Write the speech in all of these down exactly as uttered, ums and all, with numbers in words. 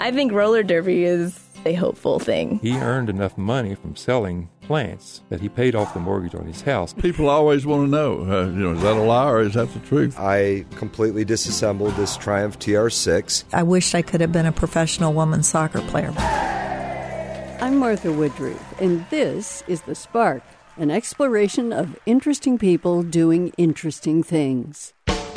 I think roller derby is a hopeful thing. He earned enough money from selling plants that he paid off the mortgage on his house. People always want to know, uh, you know, is that a lie or is that the truth? I completely disassembled this Triumph T R six. I wish I could have been a professional women's soccer player. I'm Martha Woodruff, and this is The Spark, an exploration of interesting people doing interesting things.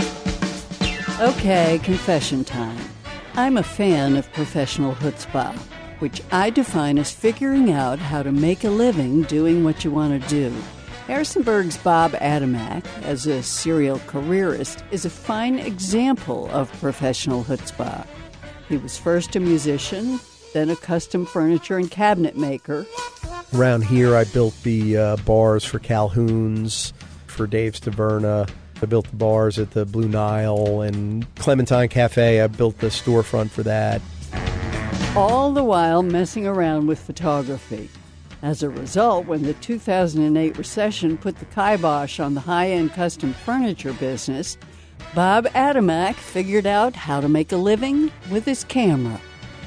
Okay, confession time. I'm a fan of professional chutzpah, which I define as figuring out how to make a living doing what you want to do. Harrisonburg's Bob Adamak, as a serial careerist, is a fine example of professional chutzpah. He was first a musician, then a custom furniture and cabinet maker. Around here, I built the uh, bars for Calhoun's, for Dave's Taverna. I built the bars at the Blue Nile and Clementine Cafe. I built the storefront for that. All the while messing around with photography. As a result, when the two thousand eight recession put the kibosh on the high-end custom furniture business, Bob Adamak figured out how to make a living with his camera.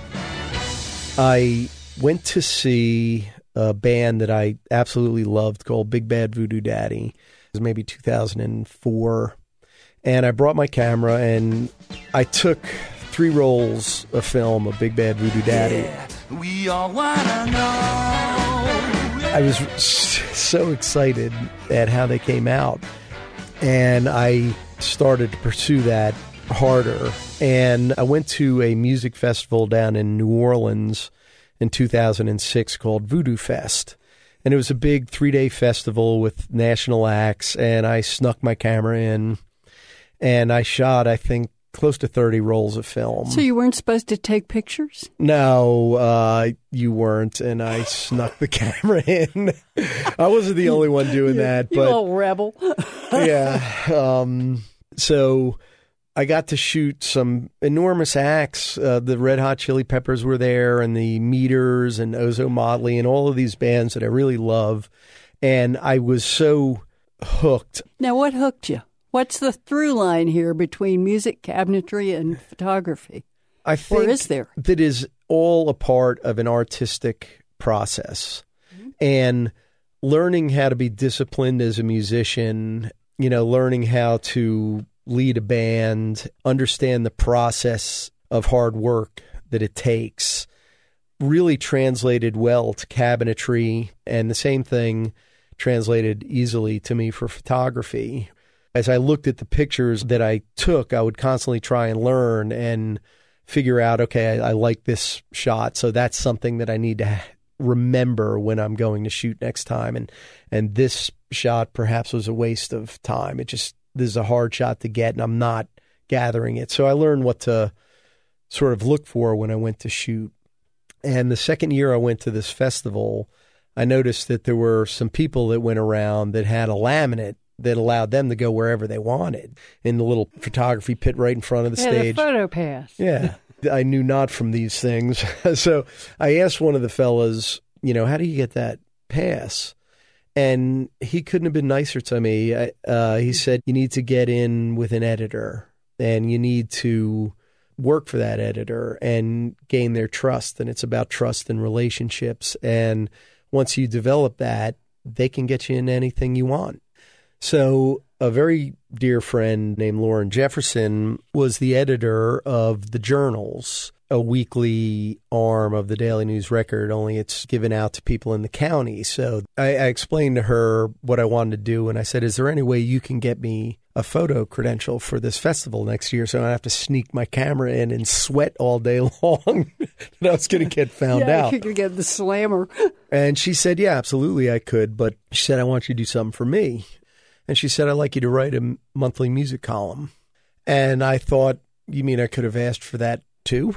I went to see a band that I absolutely loved called Big Bad Voodoo Daddy. It was maybe two thousand four. And I brought my camera and I took three rolls of film of Big Bad Voodoo Daddy. Yeah, we all wanna know. I was so excited at how they came out. And I started to pursue that harder. And I went to a music festival down in New Orleans in two thousand six called Voodoo Fest. And it was a big three-day festival with national acts, and I snuck my camera in, and I shot, I think, close to thirty rolls of film. So you weren't supposed to take pictures? No, uh, you weren't, and I snuck the camera in. I wasn't the only one doing that. You but little rebel. Yeah. Um, so I got to shoot some enormous acts. Uh, the Red Hot Chili Peppers were there, and the Meters and Ozo Motley and all of these bands that I really love. And I was so hooked. Now, what hooked you? What's the through line here between music, cabinetry, and photography? I think or is there? That is all a part of an artistic process. Mm-hmm. And learning how to be disciplined as a musician, you know, learning how to lead a band, understand the process of hard work that it takes, really translated well to cabinetry, and the same thing translated easily to me for photography. As I looked at the pictures that I took, I would constantly try and learn and figure out, okay, I, I like this shot, so that's something that I need to remember when I'm going to shoot next time. And and this shot perhaps was a waste of time. It just, this is a hard shot to get, and I'm not gathering it. So I learned what to sort of look for when I went to shoot. And the second year I went to this festival, I noticed that there were some people that went around that had a laminate that allowed them to go wherever they wanted in the little photography pit right in front of the yeah, stage. The photo pass. Yeah. I knew not from these things. So I asked one of the fellas, you know, how do you get that pass? And he couldn't have been nicer to me. Uh, he said, you need to get in with an editor, and you need to work for that editor and gain their trust. And it's about trust and relationships. And once you develop that, they can get you in anything you want. So a very dear friend named Lauren Jefferson was the editor of the Journals, a weekly arm of the Daily News Record, only it's given out to people in the county. So I, I explained to her what I wanted to do, and I said, is there any way you can get me a photo credential for this festival next year so I don't have to sneak my camera in and sweat all day long that I was going to get found yeah, out? You could get the slammer. And she said, yeah, absolutely I could, but she said, I want you to do something for me. And she said, I'd like you to write a monthly music column. And I thought, you mean I could have asked for that too?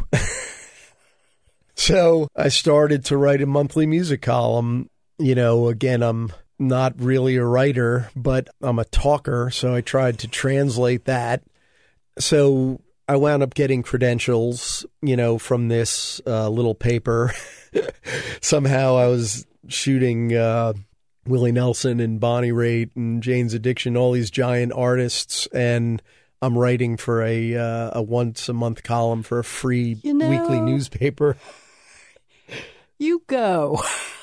So I started to write a monthly music column. You know, again, I'm not really a writer, but I'm a talker, so I tried to translate that. So I wound up getting credentials, you know, from this uh, little paper. Somehow I was shooting uh, Willie Nelson and Bonnie Raitt and Jane's Addiction, all these giant artists, and I'm writing for a uh, a once a month column for a free You know- weekly newspaper. You go.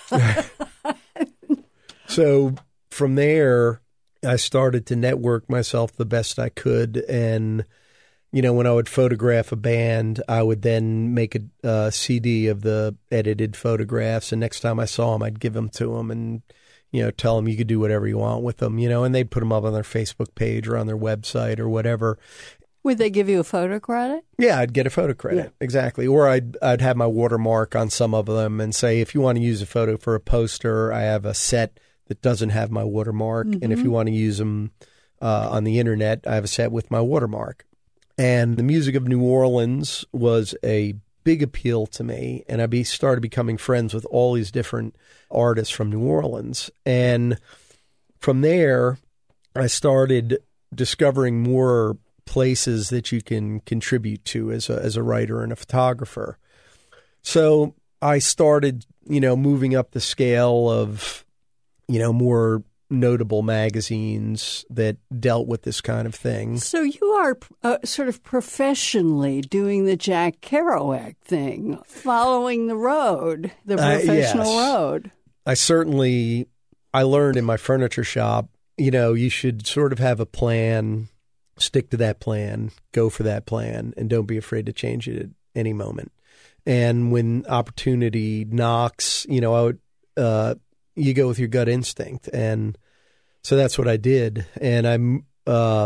So from there, I started to network myself the best I could. And, you know, when I would photograph a band, I would then make a uh, C D of the edited photographs. And next time I saw them, I'd give them to them and, you know, tell them you could do whatever you want with them, you know, and they'd put them up on their Facebook page or on their website or whatever. Would they give you a photo credit? Yeah, I'd get a photo credit. Yeah. Exactly. Or I'd I'd have my watermark on some of them and say, if you want to use a photo for a poster, I have a set that doesn't have my watermark. Mm-hmm. And if you want to use them uh, on the internet, I have a set with my watermark. And the music of New Orleans was a big appeal to me. And I be, started becoming friends with all these different artists from New Orleans. And from there, I started discovering more places that you can contribute to as a, as a writer and a photographer. So I started, you know, moving up the scale of, you know, more notable magazines that dealt with this kind of thing. So you are uh, sort of professionally doing the Jack Kerouac thing, following the road, the professional uh, yes. road. I certainly, I learned in my furniture shop, you know, you should sort of have a plan, stick to that plan, go for that plan, and don't be afraid to change it at any moment. And when opportunity knocks, you know, I would, uh, you go with your gut instinct. And so that's what I did. And I'm, uh,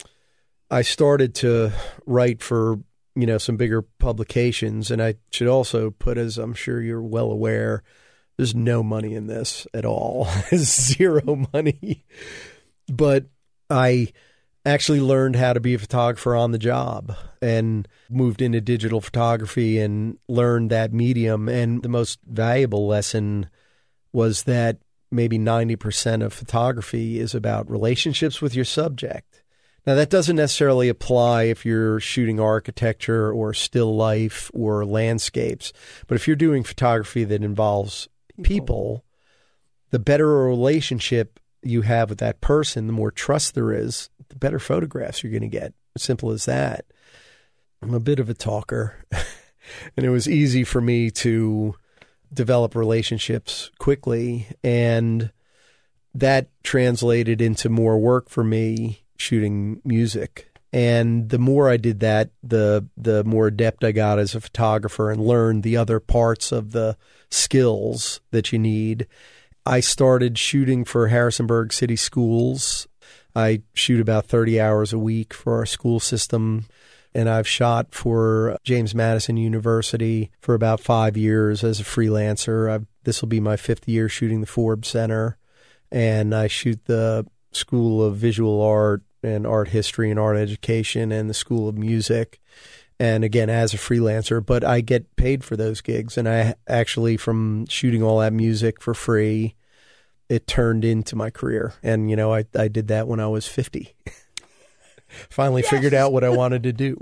I started to write for, you know, some bigger publications. And I should also put, as I'm sure you're well aware, there's no money in this at all. Zero money. But I actually learned how to be a photographer on the job and moved into digital photography and learned that medium. And the most valuable lesson was that maybe ninety percent of photography is about relationships with your subject. Now, that doesn't necessarily apply if you're shooting architecture or still life or landscapes. But if you're doing photography that involves people, people the better a relationship you have with that person, the more trust there is, the better photographs you're going to get. As simple as that. I'm a bit of a talker, and it was easy for me to develop relationships quickly, and that translated into more work for me shooting music. And the more I did that, the the more adept I got as a photographer and learned the other parts of the skills that you need. I started shooting for Harrisonburg City Schools. I shoot about thirty hours a week for our school system. And I've shot for James Madison University for about five years as a freelancer. I've, this will be my fifth year shooting the Forbes Center. And I shoot the School of Visual Art and Art History and Art Education and the School of Music. And again, as a freelancer, but I get paid for those gigs. And I actually, from shooting all that music for free, it turned into my career. And, you know, I, I did that when I was fifty. Finally yes. figured out what I wanted to do.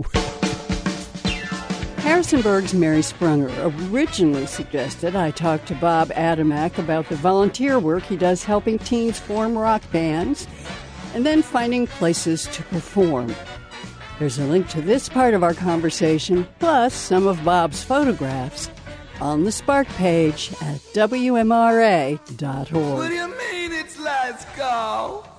Harrisonburg's Mary Sprunger originally suggested I talk to Bob Adamek about the volunteer work he does helping teens form rock bands and then finding places to perform. There's a link to this part of our conversation, plus some of Bob's photographs, on the Spark page at W M R A dot org. What do you mean it's last call?